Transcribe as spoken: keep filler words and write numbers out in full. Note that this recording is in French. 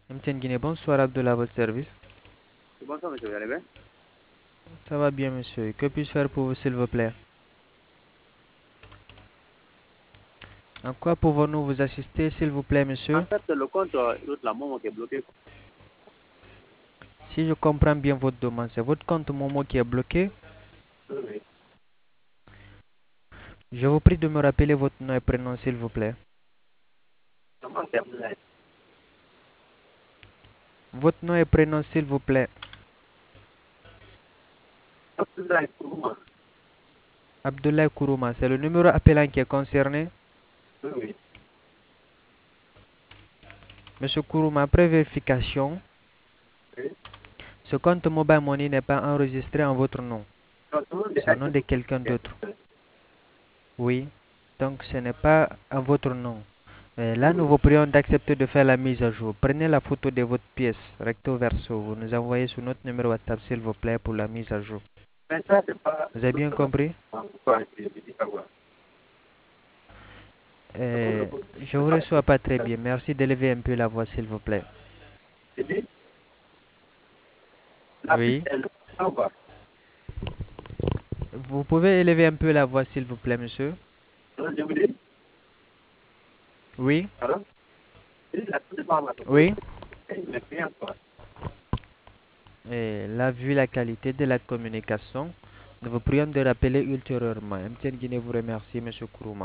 M T N Guinée, bonsoir Abdullah, à votre service. Bonsoir, monsieur, vous allez bien? Ça va bien, monsieur. Que puis-je faire pour vous, s'il vous plaît? En quoi pouvons-nous vous assister, s'il vous plaît, En monsieur? fait, le compte euh, de la Momo qui est bloqué. Si je comprends bien votre demande, c'est votre compte Momo qui est bloqué. Oui, oui. Je vous prie de me rappeler votre nom et prénom, s'il vous plaît. Comment c'est Abdoulaye? Votre nom et prénom, s'il vous plaît. Abdoulaye Kourouma. Abdoulaye Kourouma, c'est le numéro appelant qui est concerné. Oui, oui. Monsieur Kourouma, après vérification, Oui. ce compte Mobile Money n'est pas enregistré en votre nom. Donc, tout le monde est C'est au nom de actif. quelqu'un d'autre. Oui. Donc, ce n'est pas en votre nom. Et là, Oui, nous oui. vous prions d'accepter de faire la mise à jour. Prenez la photo de votre pièce, recto verso. Vous nous envoyez sur notre numéro WhatsApp, s'il vous plaît, pour la mise à jour. Mais ça, c'est pas Vous avez tout bien ça. compris? Pourquoi je dis pas quoi? Euh, Je vous reçois pas très bien. Merci d'élever un peu la voix, s'il vous plaît. J'ai dit, la piste Oui. est là, ou pas? Vous pouvez élever un peu la voix, s'il vous plaît, monsieur? Alors, je vous dis, Oui. alors, je dis, la piste est pas là. Oui. Et il me fait un quoi? Et là, vu la qualité de la communication, nous vous prions de rappeler ultérieurement. M T N Guinée vous remercie, monsieur Kourouma.